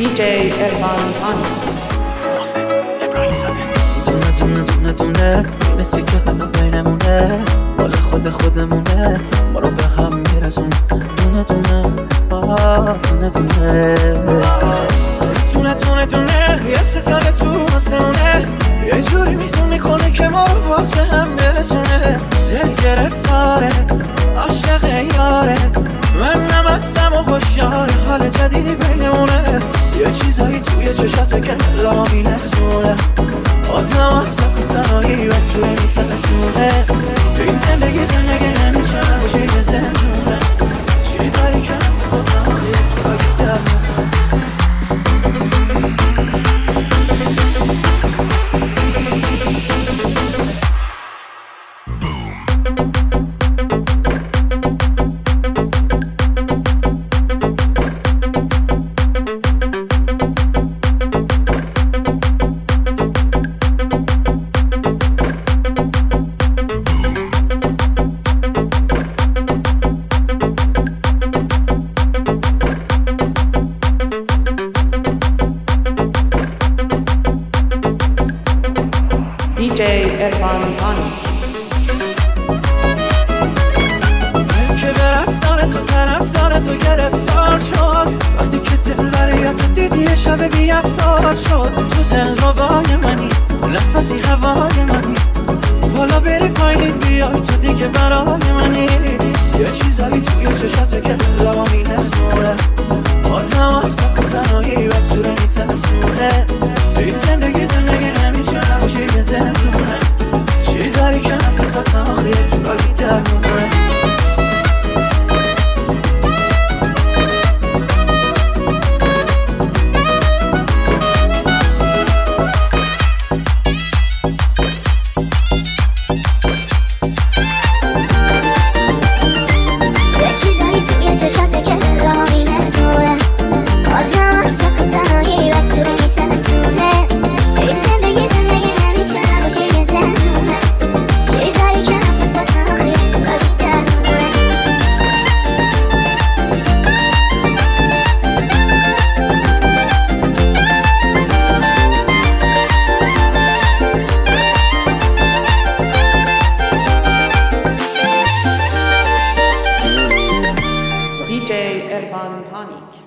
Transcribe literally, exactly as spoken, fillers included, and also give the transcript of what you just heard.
دی جی ارفان پانی محسن ابراهیم زاده. دونه دونه دونه دونه میرسی که حالا بینمونه، مال خود خودمونه، ما رو به هم میرسون. دونه دونه آه دونه دونه دونه دونه دونه یه ستاره تو آسمونه، یه جوری میزون میکنه که ما رو باز به هم برسونه. دل گرفتاره عاشق یاره، من نمستم و خوشیار حال جدیدی بینمونه. یه چیزایی توی چشاته که دلمو میلرزونه، آدم از سک و تنهایی و جوری میترسونه. تو این زندگی زندگی نمیشه باشه یه زندونه، چی داری که نفساتم آخه یه جایی درمونه. دی جی ارفان پانی دل که به رفتار تو طرفدار تو گرفتار شد، وقتی که دل بریت دیدی شب بی افسار شد. تو دل ربای منی، نفسی هوای منی، بالا بری پایین بیای تو دیگه برای منی. یه چیزایی توی چشاته که دلمو میلرزونه، آدم از سک و تنهایی و جوره میترسونه. این زندگی زندگی نمیشه نباشه یه زندونه، چی داری که نفساتم آخه یه جایی درمونه. دی جی ارفان پانی